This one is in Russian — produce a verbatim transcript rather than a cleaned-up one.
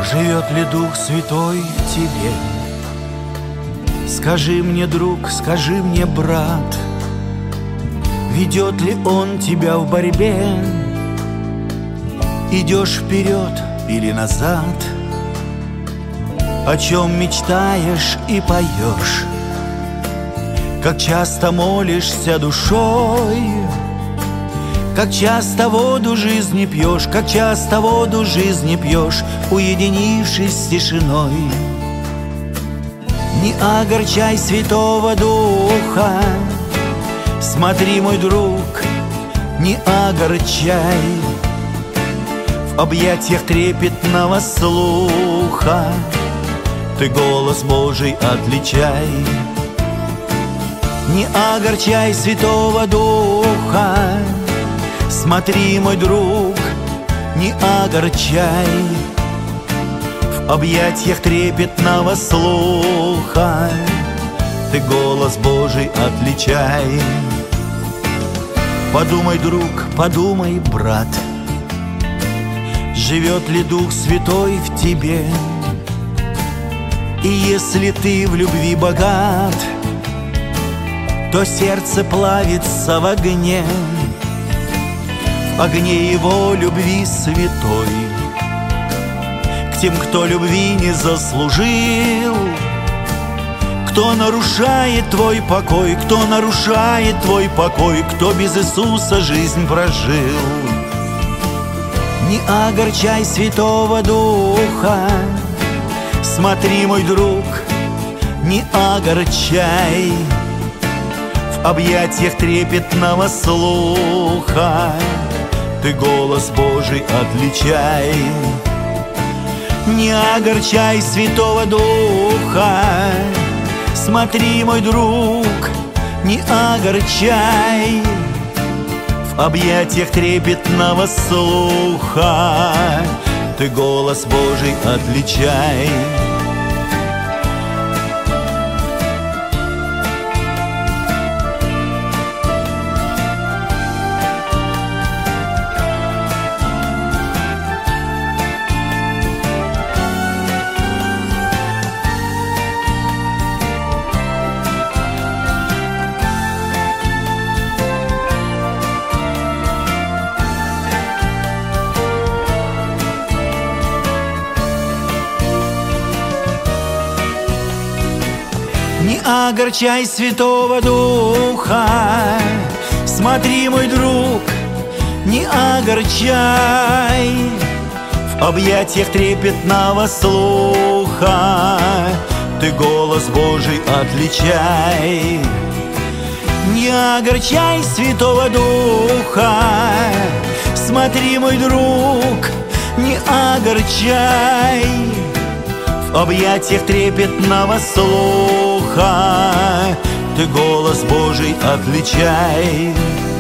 Живет ли Дух Святой в тебе? Скажи мне, друг, скажи мне, брат, ведет ли Он тебя в борьбе? Идешь вперед или назад? О чем мечтаешь и поешь? Как часто молишься душой? Как часто воду жизни пьешь? Как часто воду жизни пьешь, уединившись с тишиной? Не огорчай Святого Духа, смотри, мой друг, не огорчай. В объятиях трепетного слуха ты голос Божий отличай. Не огорчай Святого Духа, смотри, мой друг, не огорчай. В объятиях трепетного слуха ты голос Божий отличай. Подумай, друг, подумай, брат, живет ли Дух Святой в тебе? И если ты в любви богат, то сердце плавится в огне, в огне Его любви святой. К тем, кто любви не заслужил, кто нарушает твой покой, кто нарушает твой покой, кто без Иисуса жизнь прожил. Не огорчай Святого Духа, смотри, мой друг, не огорчай. В объятиях трепетного слуха ты голос Божий отличай. Не огорчай Святого Духа, смотри, мой друг, не огорчай. В объятиях трепетного слуха ты голос Божий отличай. Не огорчай Святого Духа, смотри, мой друг, не огорчай. В объятиях трепетного слуха ты голос Божий отличай. Не огорчай Святого Духа, смотри, мой друг, не огорчай. В объятиях трепетного слуха ты голос Божий отличай.